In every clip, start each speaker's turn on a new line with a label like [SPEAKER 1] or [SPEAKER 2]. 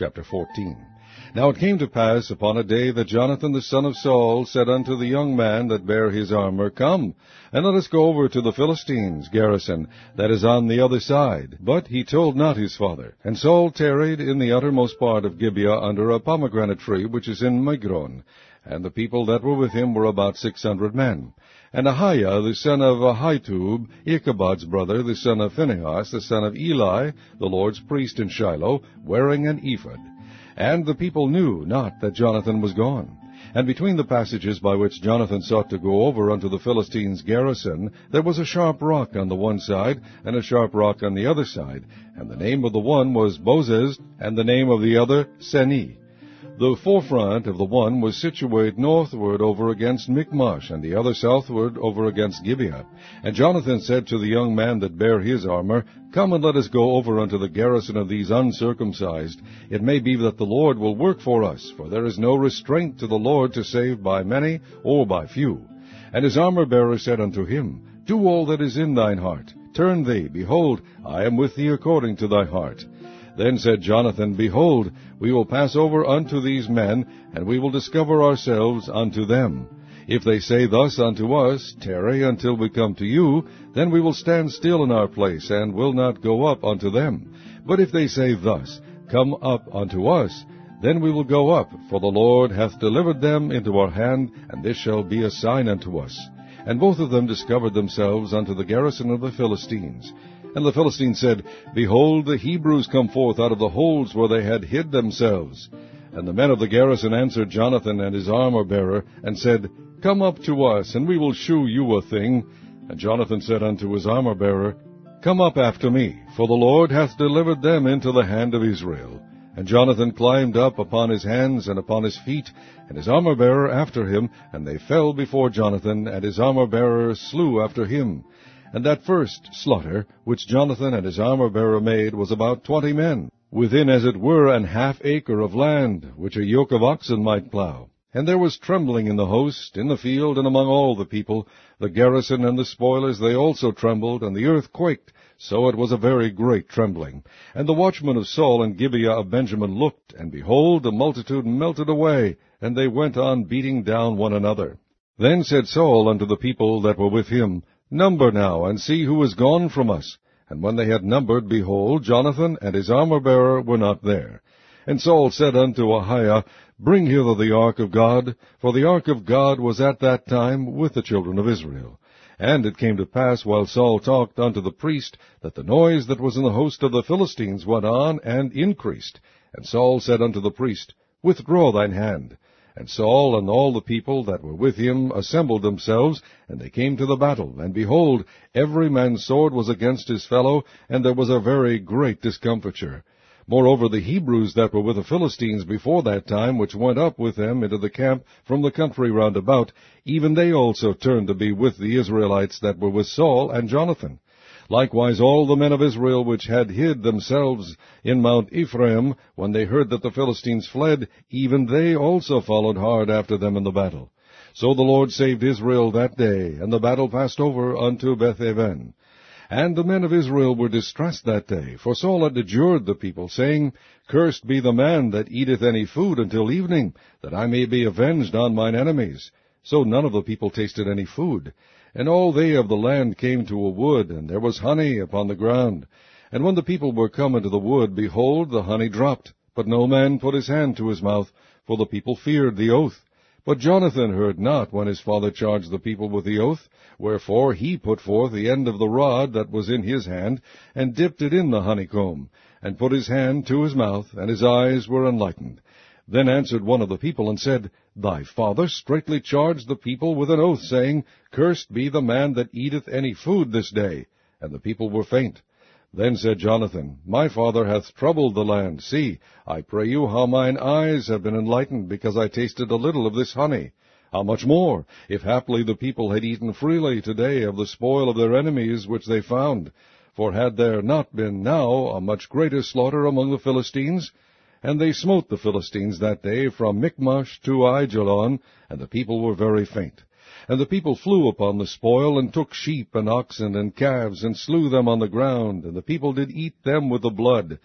[SPEAKER 1] Chapter 14. Now it came to pass upon a day that Jonathan the son of Saul said unto the young man that bare his armor, Come, and let us go over to the Philistines' garrison that is on the other side. But he told not his father. And Saul tarried in the uttermost part of Gibeah under a pomegranate tree which is in Migron. And the people that were with him were about 600 men. And Ahiah the son of Ahitub, Ichabod's brother, the son of Phinehas, the son of Eli, the Lord's priest in Shiloh, wearing an ephod. And the people knew not that Jonathan was gone. And between the passages by which Jonathan sought to go over unto the Philistines' garrison, there was a sharp rock on the one side, and a sharp rock on the other side. And the name of the one was Bozez, and the name of the other Seni. The forefront of the one was situate northward over against Michmash, and the other southward over against Gibeah. And Jonathan said to the young man that bare his armor, Come and let us go over unto the garrison of these uncircumcised. It may be that the Lord will work for us, for there is no restraint to the Lord to save by many or by few. And his armor-bearer said unto him, Do all that is in thine heart. Turn thee, behold, I am with thee according to thy heart. Then said Jonathan, Behold, we will pass over unto these men, and we will discover ourselves unto them. If they say thus unto us, Tarry until we come to you, then we will stand still in our place, and will not go up unto them. But if they say thus, Come up unto us, then we will go up, for the Lord hath delivered them into our hand, and this shall be a sign unto us. And both of them discovered themselves unto the garrison of the Philistines. And the Philistines said, Behold, the Hebrews come forth out of the holes where they had hid themselves. And the men of the garrison answered Jonathan and his armor-bearer, and said, Come up to us, and we will shew you a thing. And Jonathan said unto his armor-bearer, Come up after me, for the Lord hath delivered them into the hand of Israel. And Jonathan climbed up upon his hands and upon his feet, and his armor-bearer after him, and they fell before Jonathan, and his armor-bearer slew after him. And that first slaughter, which Jonathan and his armor-bearer made, was about 20 men, within as it were an half acre of land, which a yoke of oxen might plow. And there was trembling in the host, in the field, and among all the people. The garrison and the spoilers, they also trembled, and the earth quaked. So it was a very great trembling. And the watchmen of Saul and Gibeah of Benjamin looked, and behold, the multitude melted away, and they went on beating down one another. Then said Saul unto the people that were with him, Number now, and see who is gone from us. And when they had numbered, behold, Jonathan and his armor-bearer were not there. And Saul said unto Ahiah, Bring hither the ark of God, for the ark of God was at that time with the children of Israel. And it came to pass, while Saul talked unto the priest, that the noise that was in the host of the Philistines went on and increased. And Saul said unto the priest, Withdraw thine hand. And Saul and all the people that were with him assembled themselves, and they came to the battle. And behold, every man's sword was against his fellow, and there was a very great discomfiture. Moreover, the Hebrews that were with the Philistines before that time, which went up with them into the camp from the country round about, even they also turned to be with the Israelites that were with Saul and Jonathan. Likewise all the men of Israel which had hid themselves in Mount Ephraim, when they heard that the Philistines fled, even they also followed hard after them in the battle. So the Lord saved Israel that day, and the battle passed over unto Beth-aven. And the men of Israel were distressed that day, for Saul had adjured the people, saying, Cursed be the man that eateth any food until evening, that I may be avenged on mine enemies. So none of the people tasted any food. And all they of the land came to a wood, and there was honey upon the ground. And when the people were come into the wood, behold, the honey dropped. But no man put his hand to his mouth, for the people feared the oath. But Jonathan heard not when his father charged the people with the oath. Wherefore he put forth the end of the rod that was in his hand, and dipped it in the honeycomb, and put his hand to his mouth, and his eyes were enlightened. Then answered one of the people, and said, Thy father straitly charged the people with an oath, saying, Cursed be the man that eateth any food this day. And the people were faint. Then said Jonathan, My father hath troubled the land. See, I pray you, how mine eyes have been enlightened, because I tasted a little of this honey. How much more, if haply the people had eaten freely today of the spoil of their enemies which they found? For had there not been now a much greater slaughter among the Philistines? And they smote the Philistines that day from Michmash to Aijalon, and the people were very faint. And the people flew upon the spoil, and took sheep and oxen and calves, and slew them on the ground, and the people did eat them with the blood.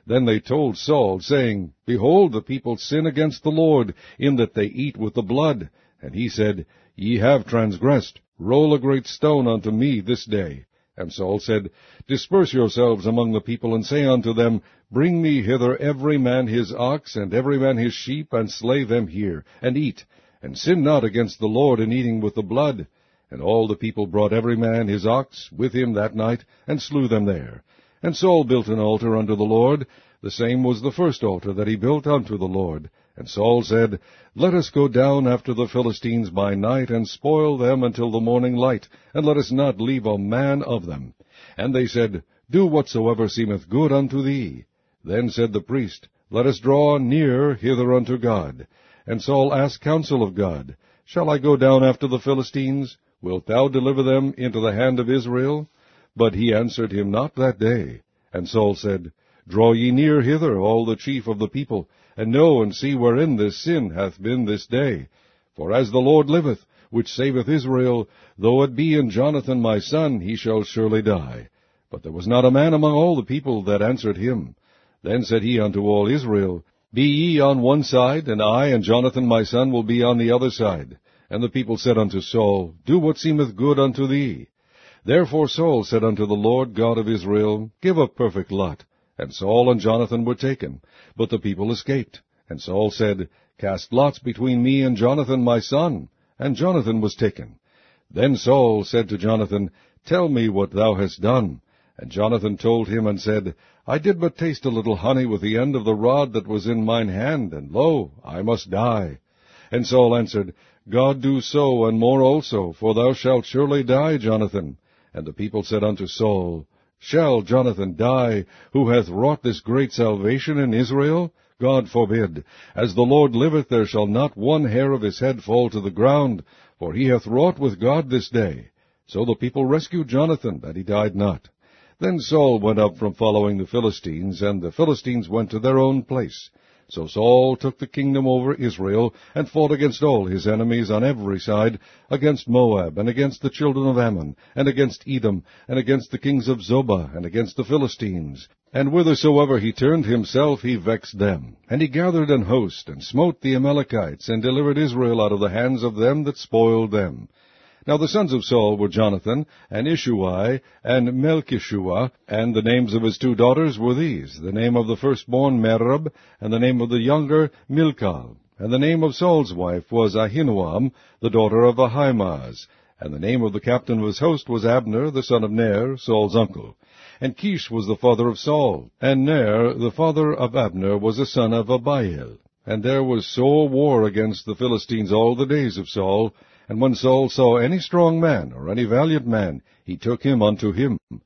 [SPEAKER 1] Then they told Saul, saying, Behold, the people sin against the Lord, in that they eat with the blood. And he said, Ye have transgressed. Roll a great stone unto me this day. And Saul said, Disperse yourselves among the people, and say unto them, Bring me hither every man his ox, and every man his sheep, and slay them here, and eat, and sin not against the Lord in eating with the blood. And all the people brought every man his ox with him that night, and slew them there. And Saul built an altar unto the Lord. The same was the first altar that he built unto the Lord. And Saul said, Let us go down after the Philistines by night, and spoil them until the morning light, and let us not leave a man of them. And they said, Do whatsoever seemeth good unto thee. Then said the priest, Let us draw near hither unto God. And Saul asked counsel of God, Shall I go down after the Philistines? Wilt thou deliver them into the hand of Israel? But he answered him not that day. And Saul said, Draw ye near hither, all the chief of the people, and know and see wherein this sin hath been this day. For as the Lord liveth, which saveth Israel, though it be in Jonathan my son, he shall surely die. But there was not a man among all the people that answered him. Then said he unto all Israel, Be ye on one side, and I and Jonathan my son will be on the other side. And the people said unto Saul, Do what seemeth good unto thee. Therefore Saul said unto the Lord God of Israel, Give a perfect lot. And Saul and Jonathan were taken, but the people escaped. And Saul said, Cast lots between me and Jonathan my son. And Jonathan was taken. Then Saul said to Jonathan, Tell me what thou hast done. And Jonathan told him and said, I did but taste a little honey with the end of the rod that was in mine hand, and lo, I must die. And Saul answered, God do so, and more also, for thou shalt surely die, Jonathan. And the people said unto Saul, Shall Jonathan die, who hath wrought this great salvation in Israel? God forbid. As the Lord liveth, there shall not one hair of his head fall to the ground, for he hath wrought with God this day. So the people rescued Jonathan, that he died not. Then Saul went up from following the Philistines, and the Philistines went to their own place. So Saul took the kingdom over Israel, and fought against all his enemies on every side, against Moab, and against the children of Ammon, and against Edom, and against the kings of Zobah, and against the Philistines. And whithersoever he turned himself, he vexed them. And he gathered an host, and smote the Amalekites, and delivered Israel out of the hands of them that spoiled them. Now the sons of Saul were Jonathan, and Ishuai, and Melchishua, and the names of his two daughters were these, the name of the firstborn Merab, and the name of the younger Milcah. And the name of Saul's wife was Ahinoam, the daughter of Ahimaaz. And the name of the captain of his host was Abner, the son of Ner, Saul's uncle. And Kish was the father of Saul, and Ner, the father of Abner, was a son of Abiel. And there was sore war against the Philistines all the days of Saul. And when Saul saw any strong man, or any valiant man, he took him unto him.